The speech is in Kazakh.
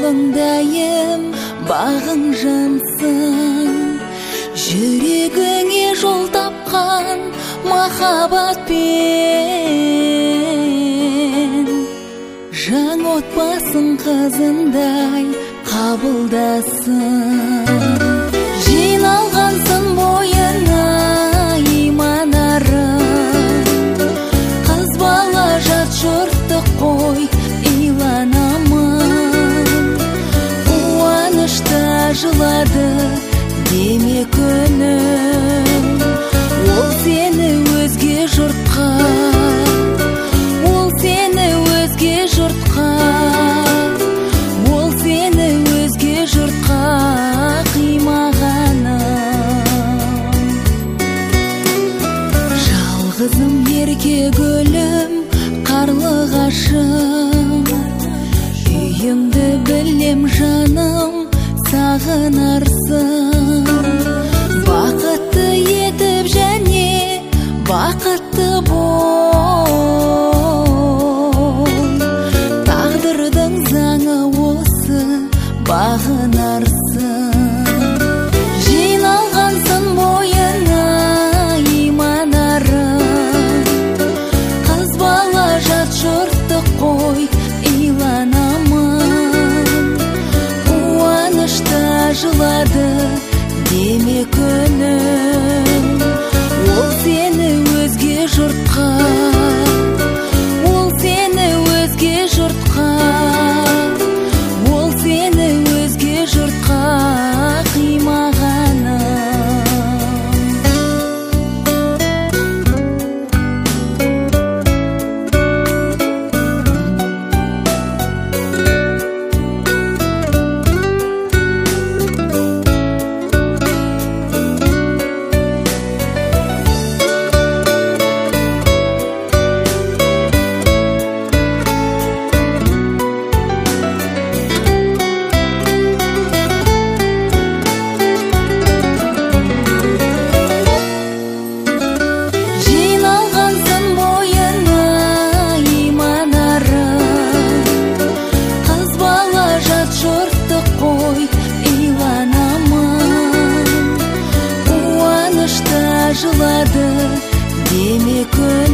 жолыңдайым бағың жансың, жүрегіңе жол тапқан махаббатпен. Жаңа отбасың қызындай қабылдасын, жиналғансың бойына иманарым. Қыз бала жат жұртты қой иланамын, қуанышта жылады деме күнім. Ол сені өзге жұртқа, ол сені өзге жұртқа, ол сені өзге жұртқа қимағаным. Жалғызым ерке гүлім, қарлығашым, үйіңді білем жаным, сағынарсың. Бақытты етіп және бақытты бол, тағдырдың заңы осы бағынарсың. Жиналғансың бойына иманарым, қыз бала жат жұртты қой иланамын, қуанышта жылады деме күнім. Ол сені өзге жұртқа, ол сені өзге жұртқа, ол сені өзге жұртқа қимағаным. Жылады деме күн.